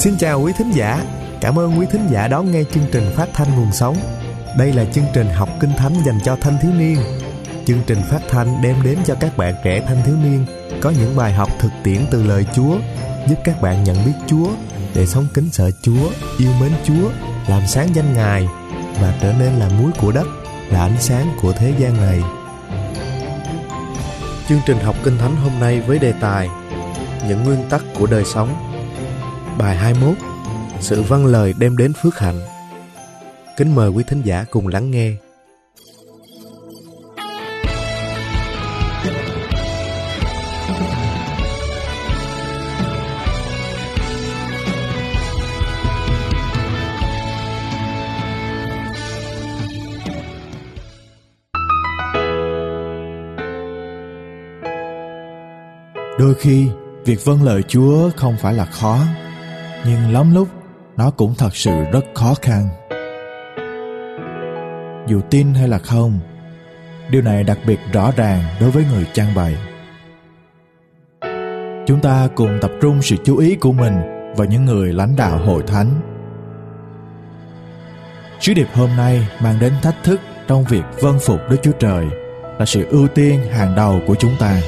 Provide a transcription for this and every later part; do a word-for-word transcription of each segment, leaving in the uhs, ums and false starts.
Xin chào quý thính giả. Cảm ơn quý thính giả đón nghe chương trình phát thanh Nguồn Sống. Đây là chương trình học Kinh Thánh dành cho thanh thiếu niên. Chương trình phát thanh đem đến cho các bạn trẻ thanh thiếu niên có những bài học thực tiễn từ lời Chúa, giúp các bạn nhận biết Chúa để sống kính sợ Chúa, yêu mến Chúa, làm sáng danh Ngài và trở nên là muối của đất, là ánh sáng của thế gian này. Chương trình học Kinh Thánh hôm nay với đề tài những nguyên tắc của đời sống. Bài hai mươi mốt, sự vâng lời đem đến phước hạnh. Kính mời quý thính giả cùng lắng nghe. Đôi khi, việc vâng lời Chúa không phải là khó, nhưng lắm lúc nó cũng thật sự rất khó khăn. Dù tin hay là không, điều này đặc biệt rõ ràng đối với người chan bày. Chúng ta cùng tập trung sự chú ý của mình vào những người lãnh đạo hội thánh. Sứ điệp hôm nay mang đến thách thức trong việc vâng phục Đức Chúa Trời là sự ưu tiên hàng đầu của chúng ta.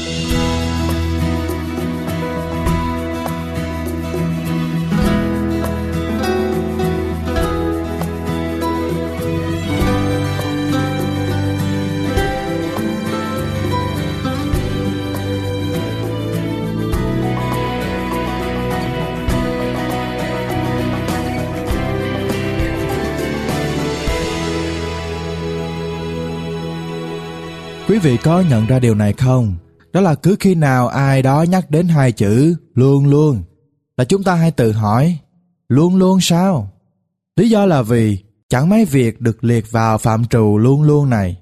Quý vị có nhận ra điều này không? Đó là cứ khi nào ai đó nhắc đến hai chữ luôn luôn là chúng ta hay tự hỏi, luôn luôn sao? Lý do là vì chẳng mấy việc được liệt vào phạm trù luôn luôn này.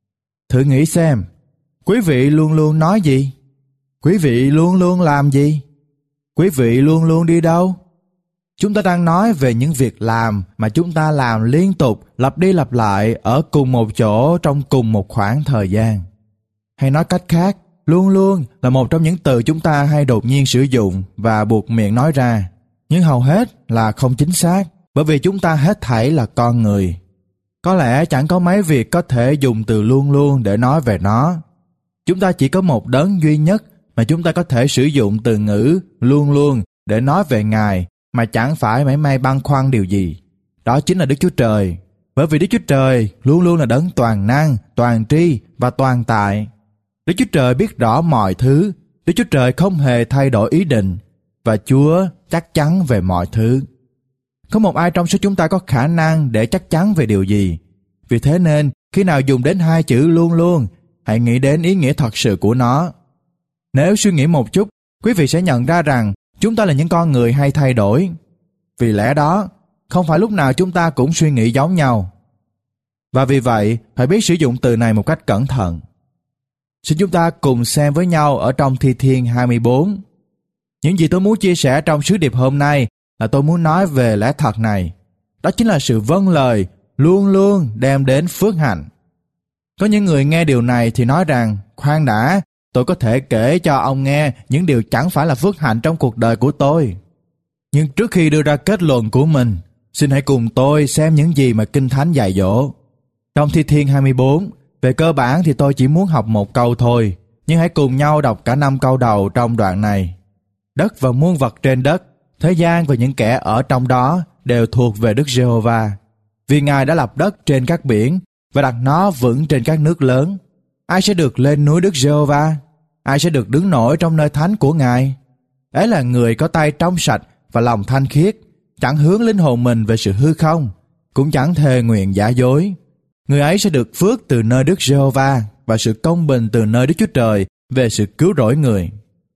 Thử nghĩ xem, quý vị luôn luôn nói gì? Quý vị luôn luôn làm gì? Quý vị luôn luôn đi đâu? Chúng ta đang nói về những việc làm mà chúng ta làm liên tục, lặp đi lặp lại ở cùng một chỗ trong cùng một khoảng thời gian. Hay nói cách khác, luôn luôn là một trong những từ chúng ta hay đột nhiên sử dụng và buộc miệng nói ra, nhưng hầu hết là không chính xác, bởi vì chúng ta hết thảy là con người. Có lẽ chẳng có mấy việc có thể dùng từ luôn luôn để nói về nó. Chúng ta chỉ có một đấng duy nhất mà chúng ta có thể sử dụng từ ngữ luôn luôn để nói về Ngài, mà chẳng phải mảy may băn khoăn điều gì. Đó chính là Đức Chúa Trời. Bởi vì Đức Chúa Trời luôn luôn là đấng toàn năng, toàn tri và toàn tại. Đức Chúa Trời biết rõ mọi thứ. Đức Chúa Trời không hề thay đổi ý định, và Chúa chắc chắn về mọi thứ. Không một ai trong số chúng ta có khả năng để chắc chắn về điều gì. Vì thế nên, khi nào dùng đến hai chữ luôn luôn, hãy nghĩ đến ý nghĩa thật sự của nó. Nếu suy nghĩ một chút, quý vị sẽ nhận ra rằng chúng ta là những con người hay thay đổi. Vì lẽ đó, không phải lúc nào chúng ta cũng suy nghĩ giống nhau. Và vì vậy, phải biết sử dụng từ này một cách cẩn thận. Xin chúng ta cùng xem với nhau ở trong Thi Thiên hai mươi bốn. Những gì tôi muốn chia sẻ trong sứ điệp hôm nay là tôi muốn nói về lẽ thật này. Đó chính là sự vâng lời luôn luôn đem đến phước hạnh. Có những người nghe điều này thì nói rằng, khoan đã, tôi có thể kể cho ông nghe những điều chẳng phải là phước hạnh trong cuộc đời của tôi. Nhưng trước khi đưa ra kết luận của mình, xin hãy cùng tôi xem những gì mà Kinh Thánh dạy dỗ. Trong Thi Thiên hai mươi bốn, về cơ bản thì tôi chỉ muốn học một câu thôi, nhưng hãy cùng nhau đọc cả năm câu đầu trong đoạn này. Đất và muôn vật trên đất, thế gian và những kẻ ở trong đó đều thuộc về Đức Giê-hô-va. Vì Ngài đã lập đất trên các biển và đặt nó vững trên các nước lớn. Ai sẽ được lên núi Đức Giê-hô-va? Ai sẽ được đứng nổi trong nơi thánh của Ngài? Ấy là người có tay trong sạch và lòng thanh khiết, chẳng hướng linh hồn mình về sự hư không, cũng chẳng thề nguyện giả dối. Người ấy sẽ được phước từ nơi Đức Giê-hô-va và sự công bình từ nơi Đức Chúa Trời về sự cứu rỗi người.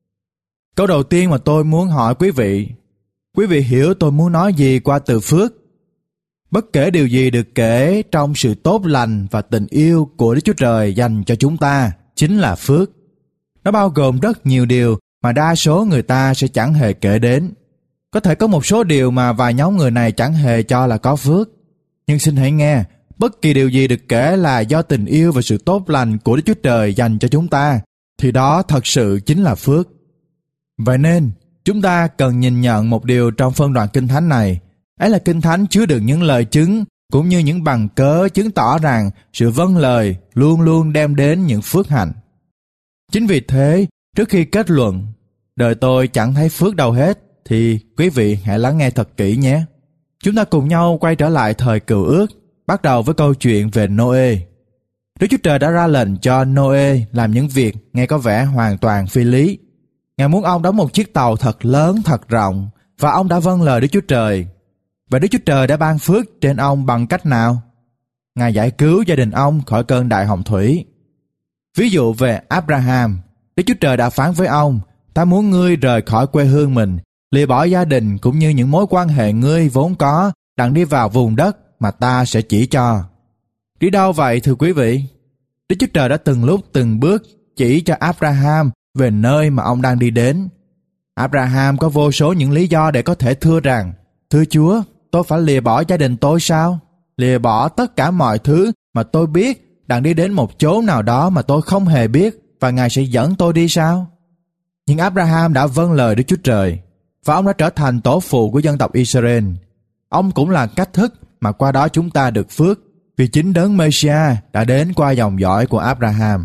Câu đầu tiên mà tôi muốn hỏi quý vị, quý vị hiểu tôi muốn nói gì qua từ phước? Bất kể điều gì được kể trong sự tốt lành và tình yêu của Đức Chúa Trời dành cho chúng ta chính là phước. Nó bao gồm rất nhiều điều mà đa số người ta sẽ chẳng hề kể đến. Có thể có một số điều mà vài nhóm người này chẳng hề cho là có phước. Nhưng xin hãy nghe, bất kỳ điều gì được kể là do tình yêu và sự tốt lành của Đức Chúa Trời dành cho chúng ta, thì đó thật sự chính là phước. Vậy nên, chúng ta cần nhìn nhận một điều trong phân đoạn Kinh Thánh này. Ấy là Kinh Thánh chứa đựng những lời chứng cũng như những bằng cớ chứng tỏ rằng sự vâng lời luôn luôn đem đến những phước hạnh. Chính vì thế, trước khi kết luận đời tôi chẳng thấy phước đâu hết, thì quý vị hãy lắng nghe thật kỹ nhé. Chúng ta cùng nhau quay trở lại thời Cựu Ước, bắt đầu với câu chuyện về Nô-ê. Đức Chúa Trời đã ra lệnh cho Nô-ê làm những việc nghe có vẻ hoàn toàn phi lý. Ngài muốn ông đóng một chiếc tàu thật lớn, thật rộng, và ông đã vâng lời Đức Chúa Trời. Và Đức Chúa Trời đã ban phước trên ông bằng cách nào? Ngài giải cứu gia đình ông khỏi cơn đại hồng thủy. Ví dụ về Abraham, Đức Chúa Trời đã phán với ông: ta muốn ngươi rời khỏi quê hương mình, lìa bỏ gia đình cũng như những mối quan hệ ngươi vốn có, đặng đi vào vùng đất mà ta sẽ chỉ cho. Đi đâu vậy thưa quý vị? Đức Chúa Trời đã từng lúc từng bước chỉ cho Abraham về nơi mà ông đang đi đến. Abraham có vô số những lý do để có thể thưa rằng: thưa Chúa, tôi phải lìa bỏ gia đình tôi sao? Lìa bỏ tất cả mọi thứ mà tôi biết, đặng đi đến một chỗ nào đó mà tôi không hề biết, và Ngài sẽ dẫn tôi đi sao? Nhưng Abraham đã vâng lời Đức Chúa Trời, và ông đã trở thành tổ phụ của dân tộc Israel. Ông cũng là cách thức mà qua đó chúng ta được phước, vì chính đấng Mê-si-a đã đến qua dòng dõi của Abraham.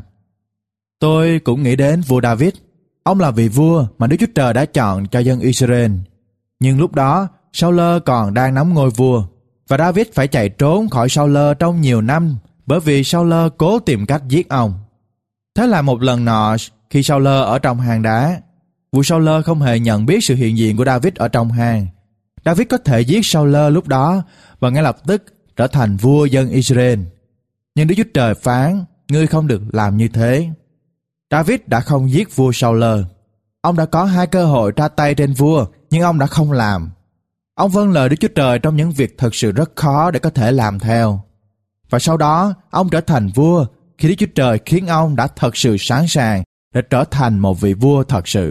Tôi cũng nghĩ đến vua David. Ông là vị vua mà Đức Chúa Trời đã chọn cho dân Israel. Nhưng lúc đó, Sa-ul còn đang nắm ngôi vua, và David phải chạy trốn khỏi Sa-ul trong nhiều năm, bởi vì Sa-ul cố tìm cách giết ông. Thế là một lần nọ, khi Sa-ul ở trong hang đá, vua Sa-ul không hề nhận biết sự hiện diện của David ở trong hang. David có thể giết Sa-ul lúc đó và ngay lập tức trở thành vua dân Israel. Nhưng Đức Chúa Trời phán: ngươi không được làm như thế. David đã không giết vua Sa-ul. Ông đã có hai cơ hội ra tay trên vua, nhưng ông đã không làm. Ông vâng lời Đức Chúa Trời trong những việc thật sự rất khó để có thể làm theo. Và sau đó, ông trở thành vua khi Đức Chúa Trời khiến ông đã thật sự sẵn sàng để trở thành một vị vua thật sự.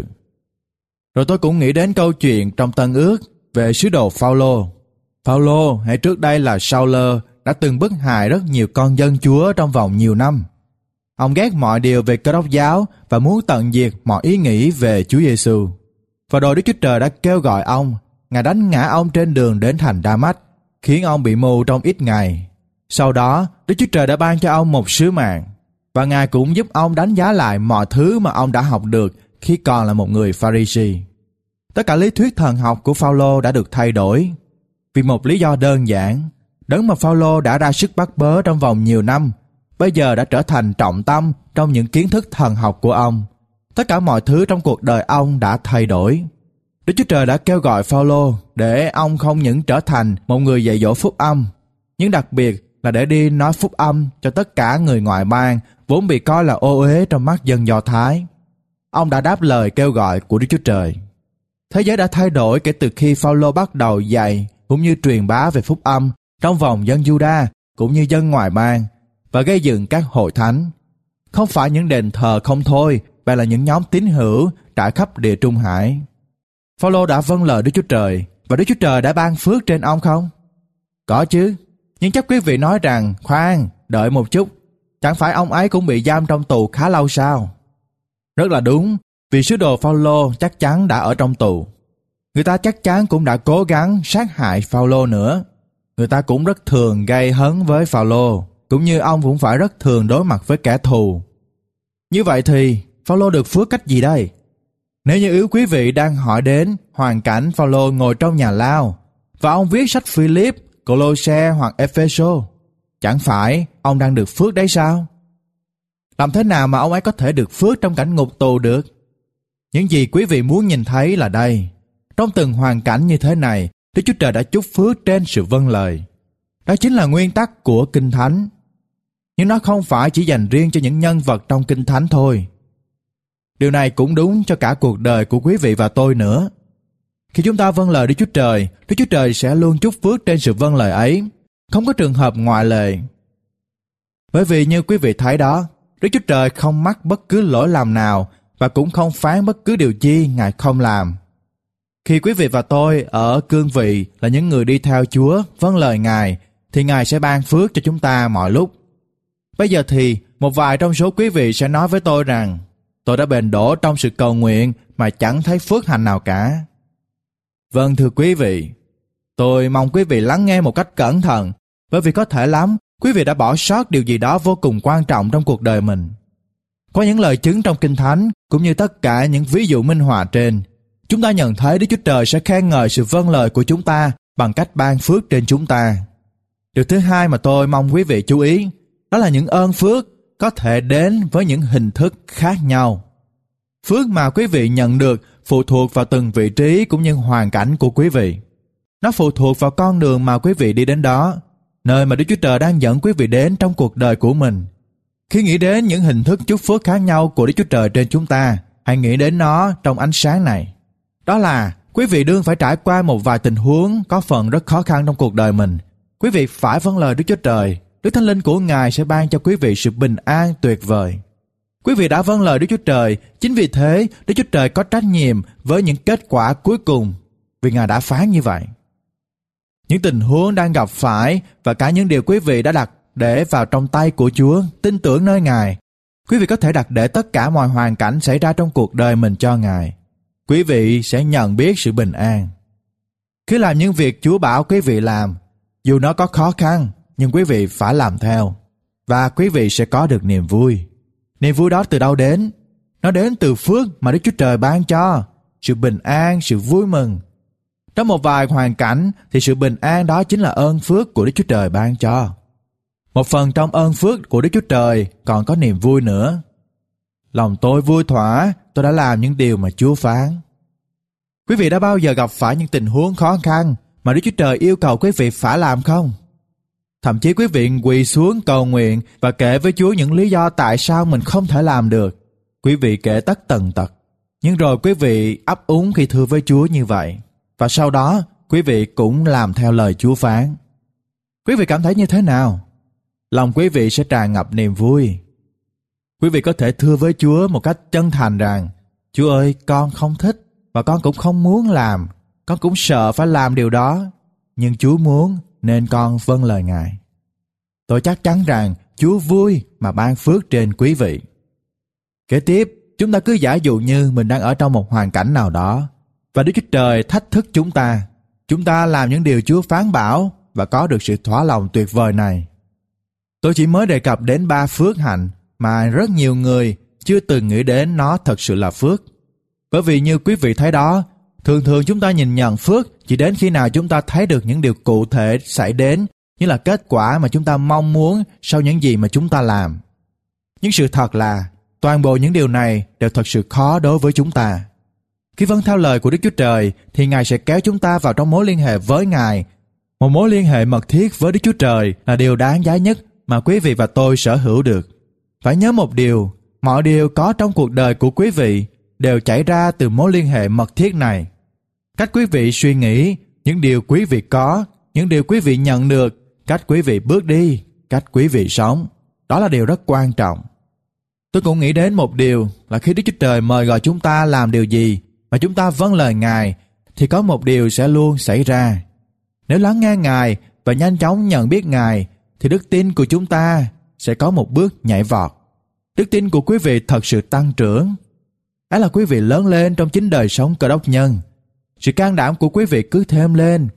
Rồi tôi cũng nghĩ đến câu chuyện trong Tân Ước về sứ đồ Phao-lô. Phao-lô hay trước đây là Sa-ul đã từng bức hại rất nhiều con dân Chúa trong vòng nhiều năm. Ông ghét mọi điều về Cơ Đốc giáo và muốn tận diệt mọi ý nghĩ về Chúa Giêsu. Và rồi Đức Chúa Trời đã kêu gọi ông. Ngài đánh ngã ông trên đường đến thành Đa-mách, khiến ông bị mù trong ít ngày. Sau đó, Đức Chúa Trời đã ban cho ông một sứ mạng, và Ngài cũng giúp ông đánh giá lại mọi thứ mà ông đã học được khi còn là một người Pha-ri-si. Tất cả lý thuyết thần học của Phao-lô đã được thay đổi, vì một lý do đơn giản. Đấng mà Phao-lô đã ra sức bắt bớ trong vòng nhiều năm, bây giờ đã trở thành trọng tâm trong những kiến thức thần học của ông. Tất cả mọi thứ trong cuộc đời ông đã thay đổi. Đức Chúa Trời đã kêu gọi Phao-lô để ông không những trở thành một người dạy dỗ phúc âm, nhưng đặc biệt là để đi nói phúc âm cho tất cả người ngoại bang vốn bị coi là ô uế trong mắt dân Do Thái. Ông đã đáp lời kêu gọi của Đức Chúa Trời. Thế giới đã thay đổi kể từ khi Phao-lô bắt đầu dạy cũng như truyền bá về phúc âm trong vòng dân Giu-đa cũng như dân ngoại bang, và gây dựng các hội thánh. Không phải những đền thờ không thôi, mà là những nhóm tín hữu trải khắp địa Trung Hải. Phao-lô đã vâng lời Đức Chúa Trời, và Đức Chúa Trời đã ban phước trên ông không? Có chứ, nhưng chắc quý vị nói rằng: khoan, đợi một chút, chẳng phải ông ấy cũng bị giam trong tù khá lâu sao? Rất là đúng, vì sứ đồ Phao-lô chắc chắn đã ở trong tù. Người ta chắc chắn cũng đã cố gắng sát hại Phao-lô nữa. Người ta cũng rất thường gây hấn với Phao-lô, cũng như ông cũng phải rất thường đối mặt với kẻ thù. Như vậy thì Phao-lô được phước cách gì đây? Nếu như yếu quý vị đang hỏi đến hoàn cảnh Phao-lô ngồi trong nhà lao và ông viết sách Philip, Cô-lô-se hoặc Ê-phê-sô, chẳng phải ông đang được phước đấy sao? Làm thế nào mà ông ấy có thể được phước trong cảnh ngục tù được? Những gì quý vị muốn nhìn thấy là đây. Trong từng hoàn cảnh như thế này, Đức Chúa Trời đã chúc phước trên sự vâng lời. Đó chính là nguyên tắc của Kinh Thánh. Nhưng nó không phải chỉ dành riêng cho những nhân vật trong Kinh Thánh thôi. Điều này cũng đúng cho cả cuộc đời của quý vị và tôi nữa. Khi chúng ta vâng lời Đức Chúa Trời, Đức Chúa Trời sẽ luôn chúc phước trên sự vâng lời ấy, không có trường hợp ngoại lệ. Bởi vì như quý vị thấy đó, Đức Chúa Trời không mắc bất cứ lỗi lầm nào và cũng không phán bất cứ điều chi Ngài không làm. Khi quý vị và tôi ở cương vị là những người đi theo Chúa, vâng lời Ngài, thì Ngài sẽ ban phước cho chúng ta mọi lúc. Bây giờ thì một vài trong số quý vị sẽ nói với tôi rằng: tôi đã bền đổ trong sự cầu nguyện mà chẳng thấy phước hạnh nào cả. Vâng thưa quý vị, tôi mong quý vị lắng nghe một cách cẩn thận, bởi vì có thể lắm quý vị đã bỏ sót điều gì đó vô cùng quan trọng trong cuộc đời mình. Có những lời chứng trong Kinh Thánh cũng như tất cả những ví dụ minh họa trên, chúng ta nhận thấy Đức Chúa Trời sẽ khen ngợi sự vâng lời của chúng ta bằng cách ban phước trên chúng ta. Điều thứ hai mà tôi mong quý vị chú ý, đó là những ơn phước có thể đến với những hình thức khác nhau. Phước mà quý vị nhận được phụ thuộc vào từng vị trí cũng như hoàn cảnh của quý vị. Nó phụ thuộc vào con đường mà quý vị đi đến đó, nơi mà Đức Chúa Trời đang dẫn quý vị đến trong cuộc đời của mình. Khi nghĩ đến những hình thức chúc phước khác nhau của Đức Chúa Trời trên chúng ta, hãy nghĩ đến nó trong ánh sáng này. Đó là quý vị đương phải trải qua một vài tình huống có phần rất khó khăn trong cuộc đời mình. Quý vị phải vâng lời Đức Chúa Trời, Đức Thánh Linh của Ngài sẽ ban cho quý vị sự bình an tuyệt vời. Quý vị đã vâng lời Đức Chúa Trời, chính vì thế Đức Chúa Trời có trách nhiệm với những kết quả cuối cùng, vì Ngài đã phán như vậy. Những tình huống đang gặp phải và cả những điều quý vị đã đặt để vào trong tay của Chúa, tin tưởng nơi Ngài, quý vị có thể đặt để tất cả mọi hoàn cảnh xảy ra trong cuộc đời mình cho Ngài. Quý vị sẽ nhận biết sự bình an. Khi làm những việc Chúa bảo quý vị làm, dù nó có khó khăn, nhưng quý vị phải làm theo, và quý vị sẽ có được niềm vui. Niềm vui đó từ đâu đến? Nó đến từ phước mà Đức Chúa Trời ban cho, sự bình an, sự vui mừng. Trong một vài hoàn cảnh thì sự bình an đó chính là ơn phước của Đức Chúa Trời ban cho. Một phần trong ơn phước của Đức Chúa Trời còn có niềm vui nữa. Lòng tôi vui thỏa, tôi đã làm những điều mà Chúa phán. Quý vị đã bao giờ gặp phải những tình huống khó khăn mà Đức Chúa Trời yêu cầu quý vị phải làm không? Thậm chí quý vị quỳ xuống cầu nguyện và kể với Chúa những lý do tại sao mình không thể làm được. Quý vị kể tất tần tật. Nhưng rồi quý vị ấp úng khi thưa với Chúa như vậy. Và sau đó quý vị cũng làm theo lời Chúa phán. Quý vị cảm thấy như thế nào? Lòng quý vị sẽ tràn ngập niềm vui. Quý vị có thể thưa với Chúa một cách chân thành rằng: Chúa ơi, con không thích và con cũng không muốn làm. Con cũng sợ phải làm điều đó, nhưng Chúa muốn nên con vâng lời Ngài. Tôi chắc chắn rằng Chúa vui mà ban phước trên quý vị. Kế tiếp, chúng ta cứ giả dụ như mình đang ở trong một hoàn cảnh nào đó và Đức Chúa Trời thách thức chúng ta. Chúng ta làm những điều Chúa phán bảo và có được sự thỏa lòng tuyệt vời này. Tôi chỉ mới đề cập đến ba phước hạnh mà rất nhiều người chưa từng nghĩ đến nó thật sự là phước. Bởi vì như quý vị thấy đó, thường thường chúng ta nhìn nhận phước chỉ đến khi nào chúng ta thấy được những điều cụ thể xảy đến, như là kết quả mà chúng ta mong muốn sau những gì mà chúng ta làm. Nhưng sự thật là toàn bộ những điều này đều thật sự khó đối với chúng ta. Khi vâng theo lời của Đức Chúa Trời thì Ngài sẽ kéo chúng ta vào trong mối liên hệ với Ngài. Một mối liên hệ mật thiết với Đức Chúa Trời là điều đáng giá nhất mà quý vị và tôi sở hữu được. Phải nhớ một điều, mọi điều có trong cuộc đời của quý vị đều chảy ra từ mối liên hệ mật thiết này. Cách quý vị suy nghĩ, những điều quý vị có, những điều quý vị nhận được, cách quý vị bước đi, cách quý vị sống, đó là điều rất quan trọng. Tôi cũng nghĩ đến một điều là khi Đức Chúa Trời mời gọi chúng ta làm điều gì mà chúng ta vâng lời Ngài, thì có một điều sẽ luôn xảy ra. Nếu lắng nghe Ngài và nhanh chóng nhận biết Ngài, thì đức tin của chúng ta sẽ có một bước nhảy vọt. Đức tin của quý vị thật sự tăng trưởng. Đó là quý vị lớn lên trong chính đời sống Cơ Đốc nhân. Sự can đảm của quý vị cứ thêm lên.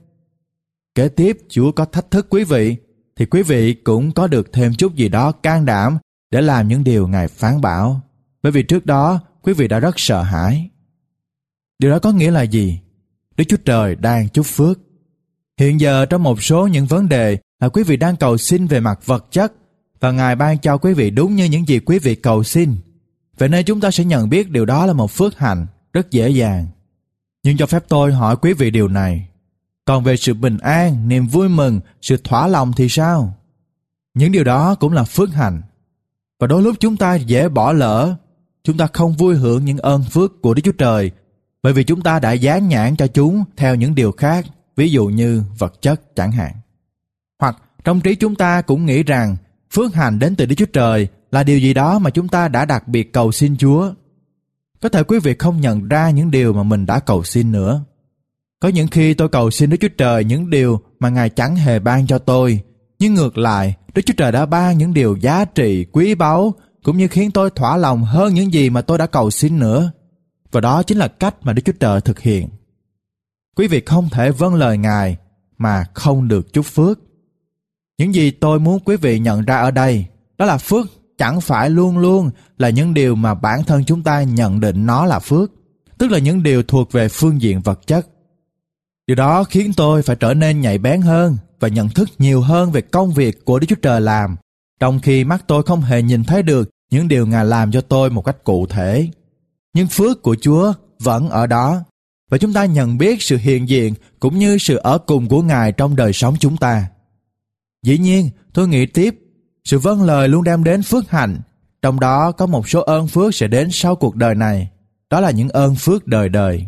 Kế tiếp Chúa có thách thức quý vị, thì quý vị cũng có được thêm chút gì đó can đảm để làm những điều Ngài phán bảo. Bởi vì trước đó quý vị đã rất sợ hãi. Điều đó có nghĩa là gì? Đức Chúa Trời đang chúc phước. Hiện giờ trong một số những vấn đề là quý vị đang cầu xin về mặt vật chất, và Ngài ban cho quý vị đúng như những gì quý vị cầu xin. Vậy nên chúng ta sẽ nhận biết điều đó là một phước hạnh rất dễ dàng. Nhưng cho phép tôi hỏi quý vị điều này. Còn về sự bình an, niềm vui mừng, sự thỏa lòng thì sao? Những điều đó cũng là phước hạnh. Và đôi lúc chúng ta dễ bỏ lỡ. Chúng ta không vui hưởng những ơn phước của Đức Chúa Trời, bởi vì chúng ta đã dán nhãn cho chúng theo những điều khác, ví dụ như vật chất chẳng hạn. Hoặc trong trí chúng ta cũng nghĩ rằng phước hạnh đến từ Đức Chúa Trời là điều gì đó mà chúng ta đã đặc biệt cầu xin Chúa. Có thể quý vị không nhận ra những điều mà mình đã cầu xin nữa. Có những khi tôi cầu xin Đức Chúa Trời những điều mà Ngài chẳng hề ban cho tôi, nhưng ngược lại, Đức Chúa Trời đã ban những điều giá trị, quý báu, cũng như khiến tôi thỏa lòng hơn những gì mà tôi đã cầu xin nữa. và đó chính là cách mà Đức Chúa Trời thực hiện. Quý vị không thể vâng lời Ngài mà không được chúc phước. Những gì tôi muốn quý vị nhận ra ở đây, đó là phước chẳng phải luôn luôn là những điều mà bản thân chúng ta nhận định nó là phước, tức là những điều thuộc về phương diện vật chất. Điều đó khiến tôi phải trở nên nhạy bén hơn và nhận thức nhiều hơn về công việc của Đức Chúa Trời làm, trong khi mắt tôi không hề nhìn thấy được những điều Ngài làm cho tôi một cách cụ thể. Nhưng phước của Chúa vẫn ở đó, và chúng ta nhận biết sự hiện diện cũng như sự ở cùng của Ngài trong đời sống chúng ta. Dĩ nhiên, tôi nghĩ tiếp, sự vâng lời luôn đem đến phước hạnh, trong đó có một số ơn phước sẽ đến sau cuộc đời này. Đó là những ơn phước đời đời.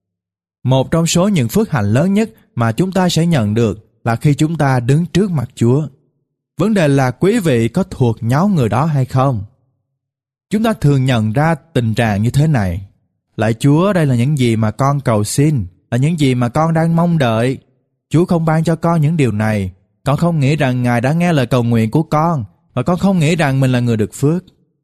Một trong số những phước hạnh lớn nhất mà chúng ta sẽ nhận được là khi chúng ta đứng trước mặt Chúa. Vấn đề là quý vị có thuộc nhóm người đó hay không? Chúng ta thường nhận ra tình trạng như thế này. Lạy Chúa, đây là những gì mà con cầu xin, là những gì mà con đang mong đợi. Chúa không ban cho con những điều này. Con không nghĩ rằng Ngài đã nghe lời cầu nguyện của con, và con không nghĩ rằng mình là người được phước.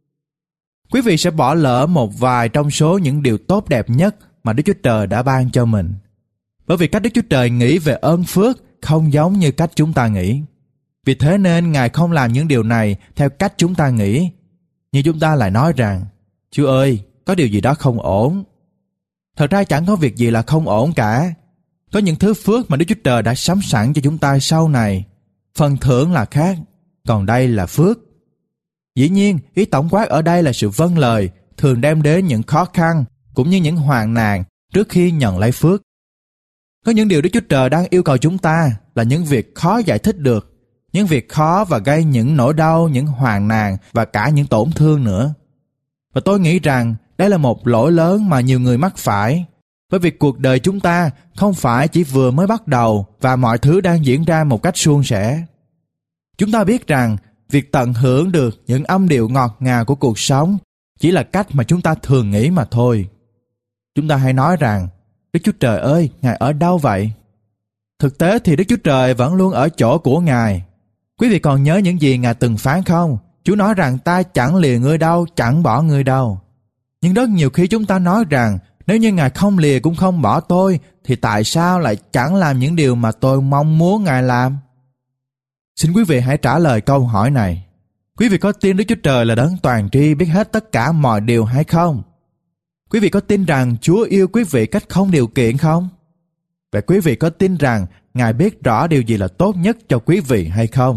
Quý vị sẽ bỏ lỡ một vài trong số những điều tốt đẹp nhất mà Đức Chúa Trời đã ban cho mình. Bởi vì cách Đức Chúa Trời nghĩ về ơn phước không giống như cách chúng ta nghĩ. Vì thế nên Ngài không làm những điều này theo cách chúng ta nghĩ. Nhưng chúng ta lại nói rằng, Chúa ơi, có điều gì đó không ổn. Thật ra chẳng có việc gì là không ổn cả. Có những thứ phước mà Đức Chúa Trời đã sắm sẵn cho chúng ta sau này. Phần thưởng là khác, còn đây là phước. Dĩ nhiên, ý tổng quát ở đây là sự vâng lời thường đem đến những khó khăn cũng như những hoạn nạn trước khi nhận lấy phước. Có những điều Đức Chúa Trời đang yêu cầu chúng ta là những việc khó giải thích được, những việc khó và gây những nỗi đau, những hoạn nạn và cả những tổn thương nữa. Và tôi nghĩ rằng đây là một lỗi lớn mà nhiều người mắc phải, bởi vì cuộc đời chúng ta không phải chỉ vừa mới bắt đầu và mọi thứ đang diễn ra một cách suôn sẻ. Chúng ta biết rằng việc tận hưởng được những âm điệu ngọt ngào của cuộc sống chỉ là cách mà chúng ta thường nghĩ mà thôi. Chúng ta hay nói rằng, Đức Chúa Trời ơi, Ngài ở đâu vậy? Thực tế thì Đức Chúa Trời vẫn luôn ở chỗ của Ngài. Quý vị còn nhớ những gì Ngài từng phán không? Chúa nói rằng ta chẳng lìa ngươi đâu, chẳng bỏ ngươi đâu. Nhưng rất nhiều khi chúng ta nói rằng, nếu như Ngài không lìa cũng không bỏ tôi, thì tại sao lại chẳng làm những điều mà tôi mong muốn Ngài làm? Xin quý vị hãy trả lời câu hỏi này. Quý vị có tin Đức Chúa Trời là đấng toàn tri biết hết tất cả mọi điều hay không? Quý vị có tin rằng Chúa yêu quý vị cách không điều kiện không? Vậy quý vị có tin rằng Ngài biết rõ điều gì là tốt nhất cho quý vị hay không?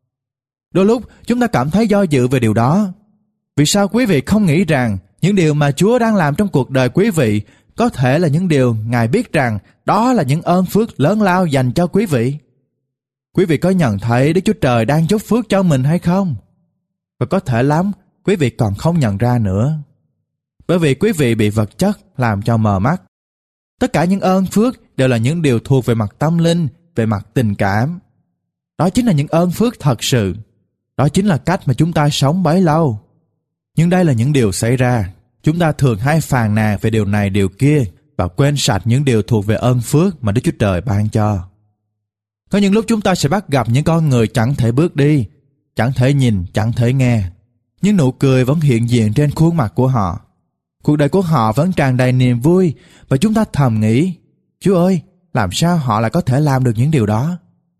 Đôi lúc chúng ta cảm thấy do dự về điều đó. Vì sao quý vị không nghĩ rằng những điều mà Chúa đang làm trong cuộc đời quý vị có thể là những điều Ngài biết rằng đó là những ơn phước lớn lao dành cho quý vị? Quý vị có nhận thấy Đức Chúa Trời đang chúc phước cho mình hay không? Và có thể lắm, quý vị còn không nhận ra nữa. Bởi vì quý vị bị vật chất làm cho mờ mắt. Tất cả những ơn phước đều là những điều thuộc về mặt tâm linh, về mặt tình cảm. Đó chính là những ơn phước thật sự. Đó chính là cách mà chúng ta sống bấy lâu. Nhưng đây là những điều xảy ra. Chúng ta thường hay phàn nàn về điều này điều kia và quên sạch những điều thuộc về ơn phước mà Đức Chúa Trời ban cho. Có những lúc chúng ta sẽ bắt gặp những con người chẳng thể bước đi, chẳng thể nhìn, chẳng thể nghe. Nhưng nụ cười vẫn hiện diện trên khuôn mặt của họ. Cuộc đời của họ vẫn tràn đầy niềm vui và chúng ta thầm nghĩ, Chúa ơi, làm sao họ lại có thể làm được những điều đó?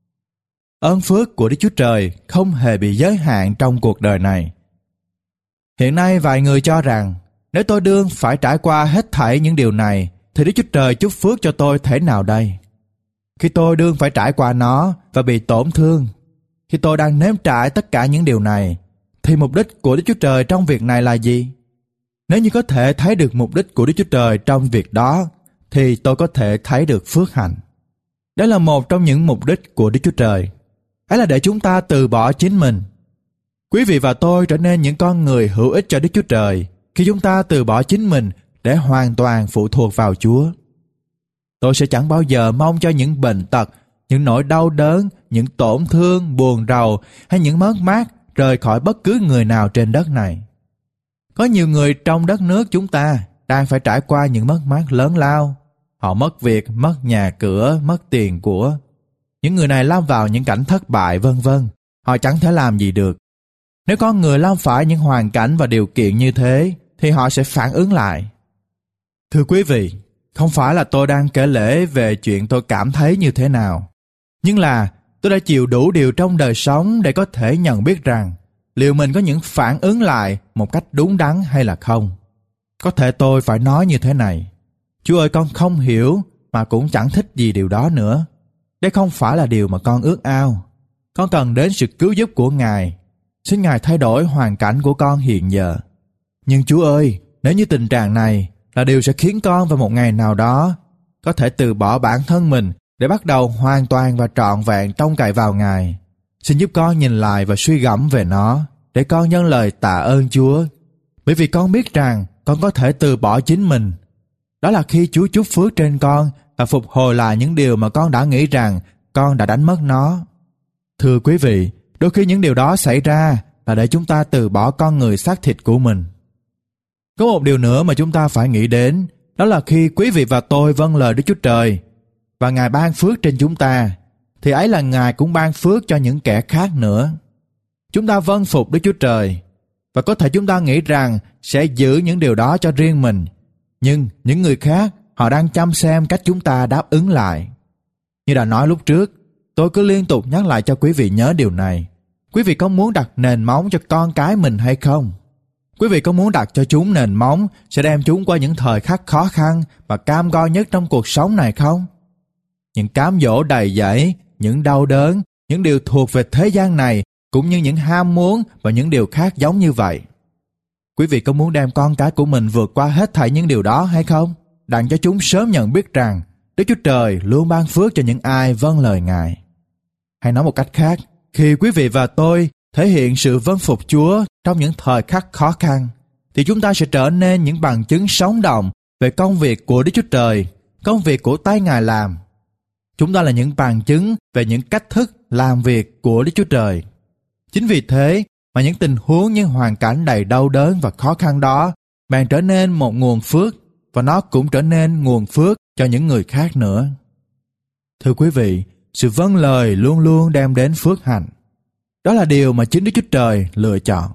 Ơn phước của Đức Chúa Trời không hề bị giới hạn trong cuộc đời này. Hiện nay vài người cho rằng, nếu tôi đương phải trải qua hết thảy những điều này, thì Đức Chúa Trời chúc phước cho tôi thế nào đây? Khi tôi đương phải trải qua nó và bị tổn thương, khi tôi đang nếm trải tất cả những điều này, thì mục đích của Đức Chúa Trời trong việc này là gì? Nếu như có thể thấy được mục đích của Đức Chúa Trời trong việc đó, thì tôi có thể thấy được phước hạnh. Đó là một trong những mục đích của Đức Chúa Trời. Ấy là để chúng ta từ bỏ chính mình. Quý vị và tôi trở nên những con người hữu ích cho Đức Chúa Trời khi chúng ta từ bỏ chính mình để hoàn toàn phụ thuộc vào Chúa. Tôi sẽ chẳng bao giờ mong cho những bệnh tật, những nỗi đau đớn, những tổn thương, buồn rầu hay những mất mát rời khỏi bất cứ người nào trên đất này. Có nhiều người trong đất nước chúng ta đang phải trải qua những mất mát lớn lao. Họ mất việc, mất nhà cửa, mất tiền của. Những người này lâm vào những cảnh thất bại vân vân. Họ chẳng thể làm gì được. Nếu con người lâm phải những hoàn cảnh và điều kiện như thế, thì họ sẽ phản ứng lại. Thưa quý vị, không phải là tôi đang kể lể về chuyện tôi cảm thấy như thế nào, nhưng là tôi đã chịu đủ điều trong đời sống để có thể nhận biết rằng liệu mình có những phản ứng lại một cách đúng đắn hay là không. Có thể tôi phải nói như thế này: Chúa ơi, con không hiểu mà cũng chẳng thích gì điều đó nữa. Đây không phải là điều mà con ước ao. Con cần đến sự cứu giúp của Ngài. Xin Ngài thay đổi hoàn cảnh của con hiện giờ. Nhưng Chúa ơi, nếu như tình trạng này là điều sẽ khiến con vào một ngày nào đó có thể từ bỏ bản thân mình để bắt đầu hoàn toàn và trọn vẹn trông cậy vào Ngài, xin giúp con nhìn lại và suy gẫm về nó để con nhân lời tạ ơn Chúa. Bởi vì con biết rằng con có thể từ bỏ chính mình. Đó là khi Chúa chúc phước trên con và phục hồi lại những điều mà con đã nghĩ rằng con đã đánh mất nó. Thưa quý vị, đôi khi những điều đó xảy ra là để chúng ta từ bỏ con người xác thịt của mình. Có một điều nữa mà chúng ta phải nghĩ đến, đó là khi quý vị và tôi vâng lời Đức Chúa Trời và Ngài ban phước trên chúng ta, thì ấy là Ngài cũng ban phước cho những kẻ khác nữa. Chúng ta vâng phục Đức Chúa Trời, và có thể chúng ta nghĩ rằng sẽ giữ những điều đó cho riêng mình, nhưng những người khác, họ đang chăm xem cách chúng ta đáp ứng lại. Như đã nói lúc trước, tôi cứ liên tục nhắc lại cho quý vị nhớ điều này. Quý vị có muốn đặt nền móng cho con cái mình hay không? Quý vị có muốn đặt cho chúng nền móng sẽ đem chúng qua những thời khắc khó khăn và cam go nhất trong cuộc sống này không? Những cám dỗ đầy dẫy, những đau đớn, những điều thuộc về thế gian này, cũng như những ham muốn và những điều khác giống như vậy. Quý vị có muốn đem con cái của mình vượt qua hết thảy những điều đó hay không? Đặng cho chúng sớm nhận biết rằng Đức Chúa Trời luôn ban phước cho những ai vâng lời Ngài. Hay nói một cách khác, khi quý vị và tôi thể hiện sự vâng phục Chúa trong những thời khắc khó khăn, thì chúng ta sẽ trở nên những bằng chứng sống động về công việc của Đức Chúa Trời, công việc của tay Ngài làm. Chúng ta là những bằng chứng về những cách thức làm việc của Đức Chúa Trời. Chính vì thế mà những tình huống, những hoàn cảnh đầy đau đớn và khó khăn đó bèn trở nên một nguồn phước, và nó cũng trở nên nguồn phước cho những người khác nữa. Thưa quý vị, sự vâng lời luôn luôn đem đến phước hạnh. Đó là điều mà chính Đức Chúa Trời lựa chọn.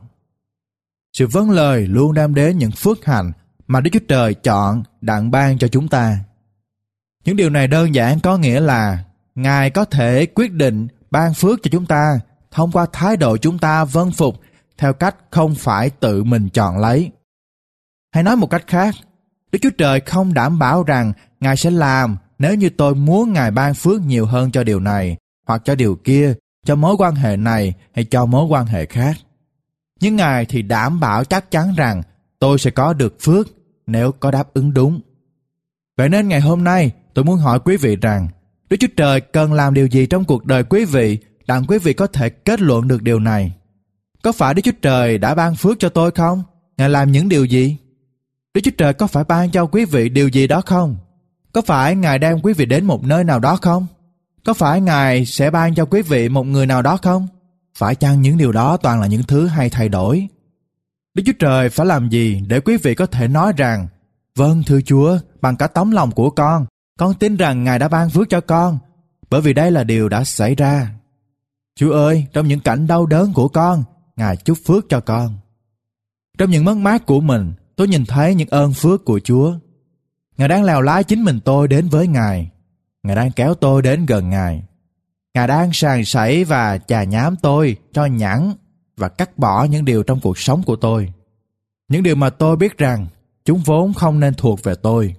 Sự vâng lời luôn đem đến những phước hạnh mà Đức Chúa Trời chọn đặng ban cho chúng ta. Những điều này đơn giản có nghĩa là Ngài có thể quyết định ban phước cho chúng ta thông qua thái độ chúng ta vâng phục theo cách không phải tự mình chọn lấy. Hay nói một cách khác, Đức Chúa Trời không đảm bảo rằng Ngài sẽ làm nếu như tôi muốn Ngài ban phước nhiều hơn cho điều này, hoặc cho điều kia, cho mối quan hệ này hay cho mối quan hệ khác. Nhưng Ngài thì đảm bảo chắc chắn rằng tôi sẽ có được phước nếu có đáp ứng đúng. Vậy nên ngày hôm nay tôi muốn hỏi quý vị rằng Đức Chúa Trời cần làm điều gì trong cuộc đời quý vị đặng quý vị có thể kết luận được điều này? Có phải Đức Chúa Trời đã ban phước cho tôi không? Ngài làm những điều gì? Đức Chúa Trời có phải ban cho quý vị điều gì đó không? Có phải Ngài đem quý vị đến một nơi nào đó không? Có phải Ngài sẽ ban cho quý vị một người nào đó không? Phải chăng những điều đó toàn là những thứ hay thay đổi? Đức Chúa Trời phải làm gì để quý vị có thể nói rằng vâng thưa Chúa, bằng cả tấm lòng của con, con tin rằng Ngài đã ban phước cho con, bởi vì đây là điều đã xảy ra. Chúa ơi, trong những cảnh đau đớn của con, Ngài chúc phước cho con. Trong những mất mát của mình, tôi nhìn thấy những ơn phước của Chúa. Ngài đang lèo lái chính mình tôi đến với Ngài. Ngài đang kéo tôi đến gần Ngài. Ngài đang sàng sảy và chà nhám tôi cho nhẵn và cắt bỏ những điều trong cuộc sống của tôi. Những điều mà tôi biết rằng chúng vốn không nên thuộc về tôi.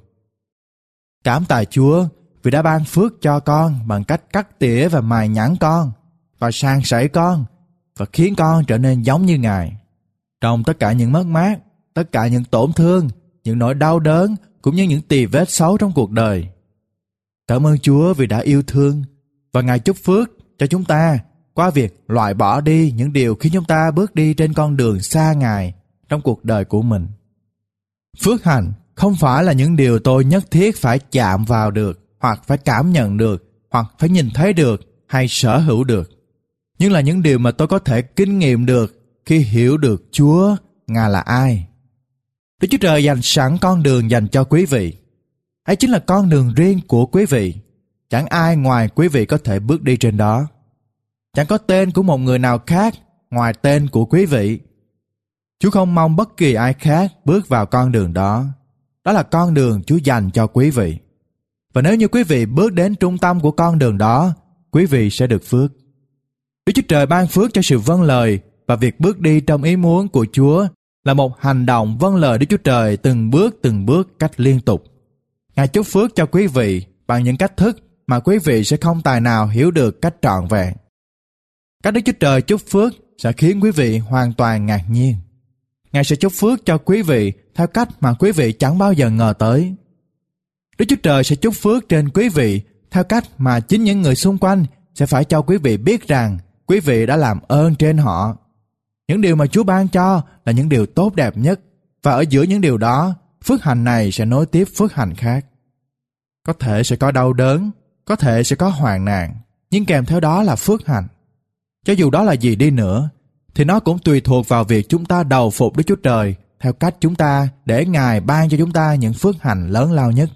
Cảm tạ Chúa vì đã ban phước cho con bằng cách cắt tỉa và mài nhẵn con và sàng sảy con và khiến con trở nên giống như Ngài. Trong tất cả những mất mát, tất cả những tổn thương, những nỗi đau đớn cũng như những tì vết xấu trong cuộc đời. Cảm ơn Chúa vì đã yêu thương và Ngài chúc phước cho chúng ta qua việc loại bỏ đi những điều khiến chúng ta bước đi trên con đường xa Ngài trong cuộc đời của mình. Phước hạnh không phải là những điều tôi nhất thiết phải chạm vào được, hoặc phải cảm nhận được, hoặc phải nhìn thấy được hay sở hữu được, nhưng là những điều mà tôi có thể kinh nghiệm được khi hiểu được Chúa, Ngài là ai. Đức Chúa Trời dành sẵn con đường dành cho quý vị. Ấy chính là con đường riêng của quý vị. Chẳng ai ngoài quý vị có thể bước đi trên đó. Chẳng có tên của một người nào khác ngoài tên của quý vị. Chúa không mong bất kỳ ai khác bước vào con đường đó. Đó là con đường Chúa dành cho quý vị. Và nếu như quý vị bước đến trung tâm của con đường đó, quý vị sẽ được phước. Đức Chúa Trời ban phước cho sự vâng lời, và việc bước đi trong ý muốn của Chúa là một hành động vâng lời Đức Chúa Trời từng bước từng bước cách liên tục. Ngài chúc phước cho quý vị bằng những cách thức mà quý vị sẽ không tài nào hiểu được cách trọn vẹn. Cách Đức Chúa Trời chúc phước sẽ khiến quý vị hoàn toàn ngạc nhiên. Ngài sẽ chúc phước cho quý vị theo cách mà quý vị chẳng bao giờ ngờ tới. Đức Chúa Trời sẽ chúc phước trên quý vị theo cách mà chính những người xung quanh sẽ phải cho quý vị biết rằng quý vị đã làm ơn trên họ. Những điều mà Chúa ban cho là những điều tốt đẹp nhất, và ở giữa những điều đó, phước hạnh này sẽ nối tiếp phước hạnh khác. Có thể sẽ có đau đớn, có thể sẽ có hoạn nạn, nhưng kèm theo đó là phước hạnh. Cho dù đó là gì đi nữa, thì nó cũng tùy thuộc vào việc chúng ta đầu phục Đức Chúa Trời theo cách chúng ta để Ngài ban cho chúng ta những phước hạnh lớn lao nhất.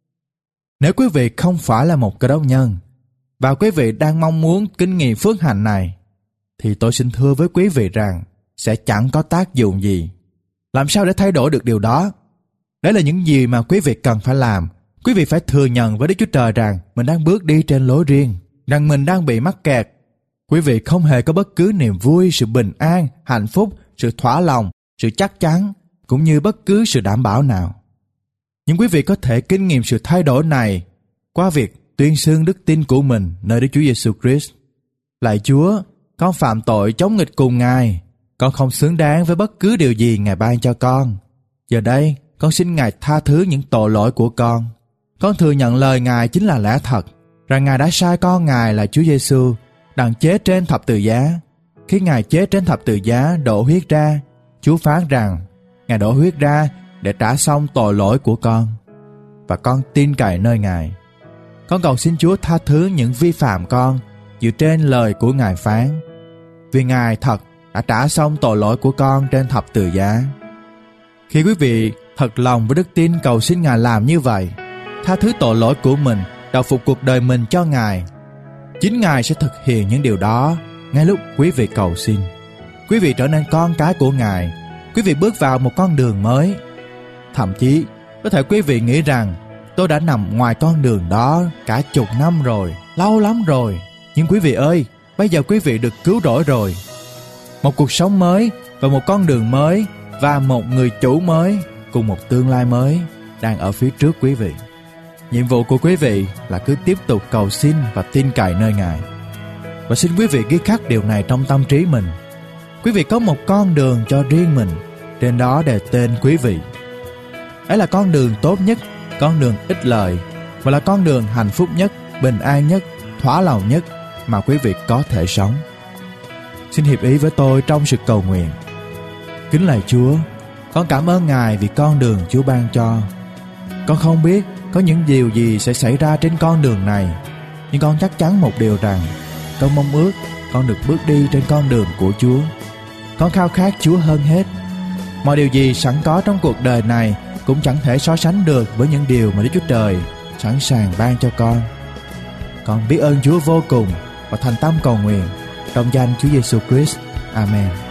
Nếu quý vị không phải là một Cơ Đốc nhân và quý vị đang mong muốn kinh nghiệm phước hạnh này, thì tôi xin thưa với quý vị rằng sẽ chẳng có tác dụng gì. Làm sao để thay đổi được điều đó? Đấy là những gì mà quý vị cần phải làm. Quý vị phải thừa nhận với Đức Chúa Trời rằng mình đang bước đi trên lối riêng, rằng mình đang bị mắc kẹt. Quý vị không hề có bất cứ niềm vui, sự bình an, hạnh phúc, sự thỏa lòng, sự chắc chắn, cũng như bất cứ sự đảm bảo nào. Nhưng quý vị có thể kinh nghiệm sự thay đổi này qua việc tuyên xưng đức tin của mình nơi Đức Chúa Giêsu Christ. Lạy Chúa, con phạm tội chống nghịch cùng Ngài. Con không xứng đáng với bất cứ điều gì Ngài ban cho con. Giờ đây, con xin Ngài tha thứ những tội lỗi của con. Con thừa nhận lời Ngài chính là lẽ thật, rằng Ngài đã sai con Ngài là Chúa Giêsu đặng chết trên thập tự giá. Khi Ngài chết trên thập tự giá đổ huyết ra, Chúa phán rằng Ngài đổ huyết ra để trả xong tội lỗi của con, và con tin cậy nơi Ngài. Con cầu xin Chúa tha thứ những vi phạm con dựa trên lời của Ngài phán, vì Ngài thật đã trả xong tội lỗi của con trên thập tự giá. Khi quý vị thật lòng với đức tin cầu xin Ngài làm như vậy, tha thứ tội lỗi của mình, đầu phục cuộc đời mình cho Ngài, chính Ngài sẽ thực hiện những điều đó ngay lúc quý vị cầu xin. Quý vị trở nên con cái của Ngài. Quý vị bước vào một con đường mới. Thậm chí có thể quý vị nghĩ rằng tôi đã nằm ngoài con đường đó cả chục năm rồi, lâu lắm rồi. Nhưng quý vị ơi, bây giờ quý vị được cứu rỗi rồi. Một cuộc sống mới và một con đường mới và một người chủ mới cùng một tương lai mới đang ở phía trước quý vị. Nhiệm vụ của quý vị là cứ tiếp tục cầu xin và tin cậy nơi Ngài. Và xin quý vị ghi khắc điều này trong tâm trí mình. Quý vị có một con đường cho riêng mình, trên đó đề tên quý vị. Ấy là con đường tốt nhất, con đường ích lợi, và là con đường hạnh phúc nhất, bình an nhất, thỏa lòng nhất mà quý vị có thể sống. Xin hiệp ý với tôi trong sự cầu nguyện. Kính lạy Chúa, con cảm ơn Ngài vì con đường Chúa ban cho. Con không biết có những điều gì sẽ xảy ra trên con đường này, nhưng con chắc chắn một điều rằng con mong ước con được bước đi trên con đường của Chúa. Con khao khát Chúa hơn hết. Mọi điều gì sẵn có trong cuộc đời này cũng chẳng thể so sánh được với những điều mà Đức Chúa Trời sẵn sàng ban cho con. Con biết ơn Chúa vô cùng và thành tâm cầu nguyện trong danh Chúa Giêsu Christ. Amen.